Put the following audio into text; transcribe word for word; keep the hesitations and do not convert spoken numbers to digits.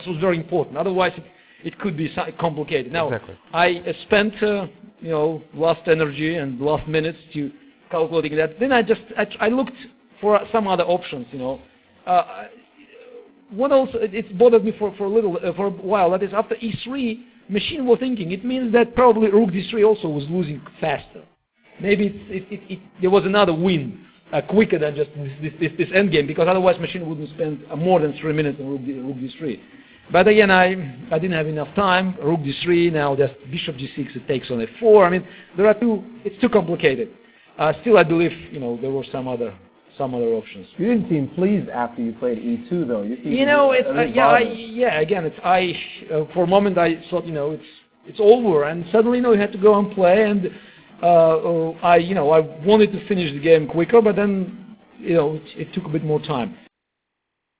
was very important. Otherwise, it, it could be so- complicated. Now, exactly. I uh, spent, uh, you know, last energy and last minutes to calculating that. Then I just, I, I looked for some other options, you know. Uh, what else, it, it bothered me for, for a little, uh, for a while, that is after e three, machine was thinking, it means that probably rook d three also was losing faster. Maybe it's, it, it, it, there was another win, uh, quicker than just this, this, this, this endgame, because otherwise machine wouldn't spend uh, more than three minutes on rook d, rook d three. But again, I, I didn't have enough time, rook d three, now just bishop g six, it takes on f four. I mean, there are two, it's too complicated. Uh, still, I believe, you know, there were some other some other options. You didn't seem pleased after you played e two, though. You, you know, it's, uh, yeah, I, yeah. Again, it's I. Uh, for a moment, I thought, you know, it's it's over, and suddenly, you know, you had to go and play, and uh, uh, I, you know, I wanted to finish the game quicker, but then, you know, it, it took a bit more time.